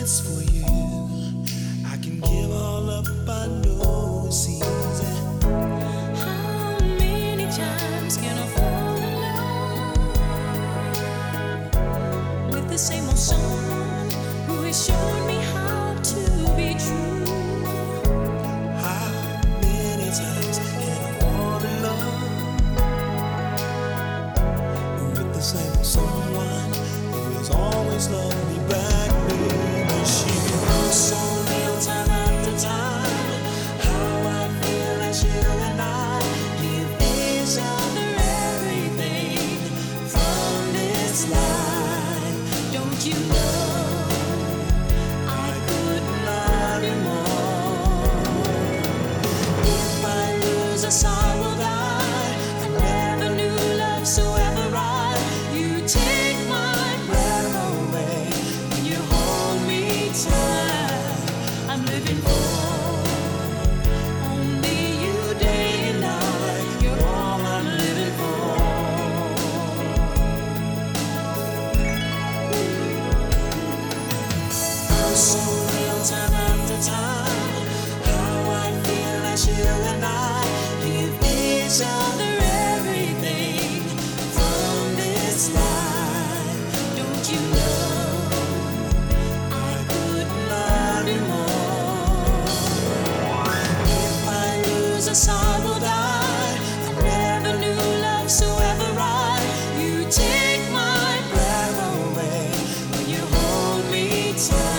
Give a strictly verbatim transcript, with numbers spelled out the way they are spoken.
it's for you. I can give all up, I know it's easy. How many times can I fall in love with the same old someone who has shown me how to be true? How many times can I fall in love with the same old someone who has always loved me back, baby? She was so real time after time. How I feel that you and I give each other everything from this life. Don't you know I couldn't love you more? If I lose us, I will die. I never knew love so ever right. You take my breath away when you hold me tight. I'm living for only you day and night. You're all I'm living for. So real time after time. How I feel that you and I give each other everything from this life. Don't you know I couldn't love you more? If I lose us, I will die. I never knew love so ever right. You take my breath away when you hold me tight.